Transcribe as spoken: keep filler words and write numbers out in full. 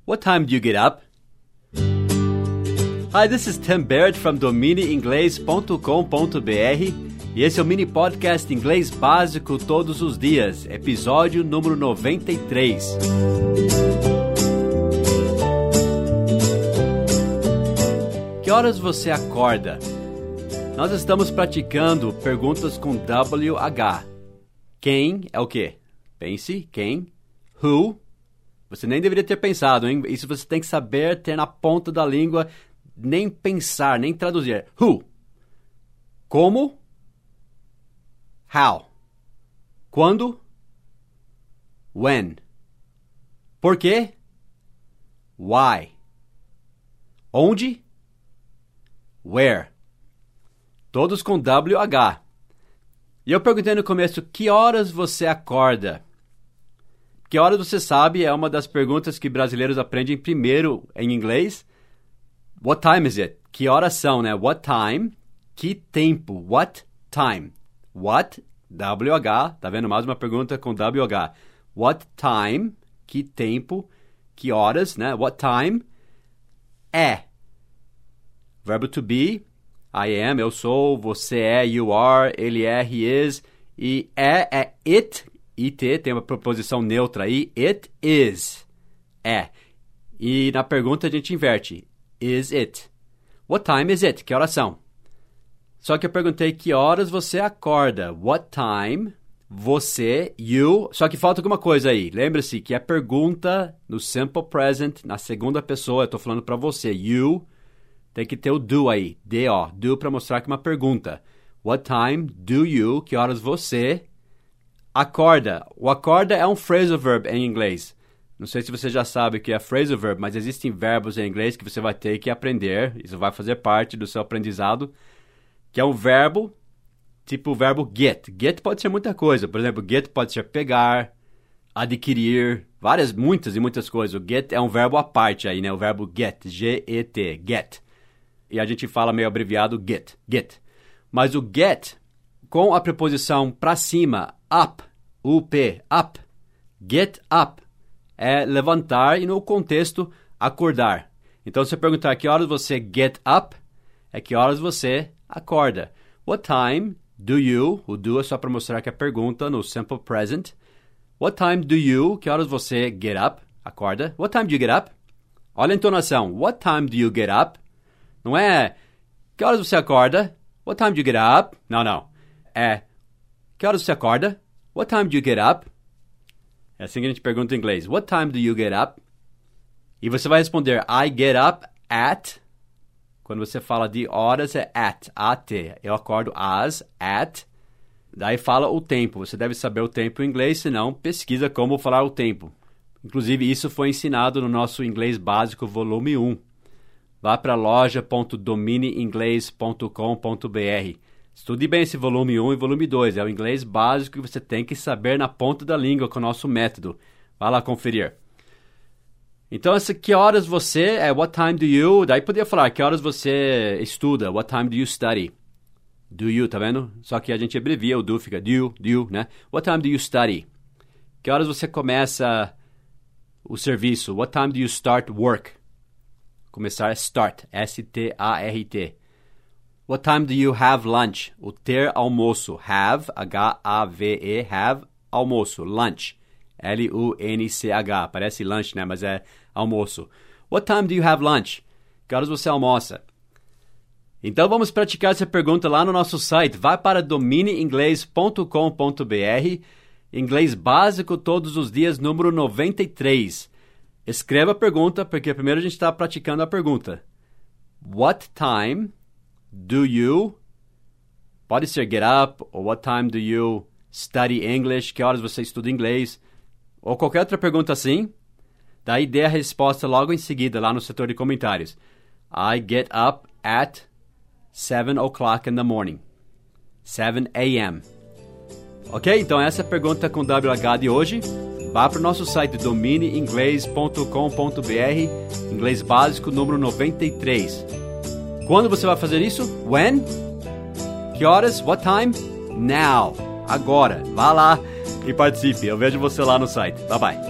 What time do you get up? Hi, this is Tim Barrett from domine inglês ponto com ponto b r e esse é o mini podcast Inglês Básico Todos os Dias, episódio número noventa e três. Que horas você acorda? Nós estamos praticando perguntas com W H. Quem é o quê? Pense, quem? Who? Você nem deveria ter pensado, hein? Isso você tem que saber ter na ponta da língua, nem pensar, nem traduzir. Who? Como? How? Quando? When? Por quê? Why? Onde? Where? Todos com W H. E eu perguntei no começo, que horas você acorda? Que horas você sabe é uma das perguntas que brasileiros aprendem primeiro em inglês. What time is it? Que horas são, né? What time? Que tempo? What time? What? W H. Tá vendo? Mais uma pergunta com W H. What time? Que tempo? Que horas, né? What time? É. Verbo to be. I am, eu sou. Você é, you are. Ele é, he is. E é, é it. It, tem uma preposição neutra aí. It is. É. E na pergunta a gente inverte. Is it? What time is it? Que horas são? Só que eu perguntei que horas você acorda. What time você, you... Só que falta alguma coisa aí. Lembre-se que a pergunta no simple present, na segunda pessoa, eu tô falando pra você. You, tem que ter o do aí. D-O. Do pra mostrar que é uma pergunta. What time do you... Que horas você... Acorda. O acorda é um phrasal verb em inglês. Não sei se você já sabe o que é phrasal verb, mas existem verbos em inglês que você vai ter que aprender. Isso vai fazer parte do seu aprendizado. Que é um verbo, tipo o verbo get. Get pode ser muita coisa. Por exemplo, get pode ser pegar, adquirir, várias, muitas e muitas coisas. O get é um verbo à parte aí, né? O verbo get, G E T, get. E a gente fala meio abreviado get, get. Mas o get, com a preposição pra cima, up, U P, up, get up, é levantar e no contexto acordar. Então se eu perguntar que horas você get up, é que horas você acorda. What time do you, o do é só para mostrar que é pergunta no simple present. What time do you, que horas você get up, acorda. What time do you get up? Olha a entonação. What time do you get up? Não é, que horas você acorda? What time do you get up? Não, não. É, que horas você acorda? What time do you get up? É assim que a gente pergunta em inglês. What time do you get up? E você vai responder, I get up at. Quando você fala de horas, é at, at. Eu acordo as, at. Daí fala o tempo. Você deve saber o tempo em inglês, senão pesquisa como falar o tempo. Inclusive, isso foi ensinado no nosso Inglês Básico Volume um. Vá para loja ponto domine inglês ponto com ponto b r. Estude bem esse volume um e volume dois. É o inglês básico que você tem que saber na ponta da língua com o nosso método. Vá lá conferir. Então, essa, que horas você... É what time do you... Daí podia falar que horas você estuda. What time do you study? Do you, tá vendo? Só que a gente abrevia o do, fica do, do, né? What time do you study? Que horas você começa o serviço? What time do you start work? Começar é start. S T A R T. What time do you have lunch? O ter almoço. Have, H A V E, have, almoço. Lunch. L U N C H. Parece lunch, né? Mas é almoço. What time do you have lunch? Que horas você almoça? Então vamos praticar essa pergunta lá no nosso site. Vai para domine inglês ponto com ponto b r. Inglês básico todos os dias, número noventa e três. Escreva a pergunta, porque primeiro a gente está praticando a pergunta. What time... do you, pode ser get up, ou what time do you study English, que horas você estuda inglês, ou qualquer outra pergunta assim, daí dê a resposta logo em seguida, lá no setor de comentários. I get up at seven o'clock in the morning. seven a m Ok? Então essa é a pergunta com W H de hoje. Vá para o nosso site domine inglês ponto com ponto b r, inglês básico número noventa e três. Quando você vai fazer isso? When? Que horas? What time? Now. Agora. Vá lá e participe. Eu vejo você lá no site. Bye bye.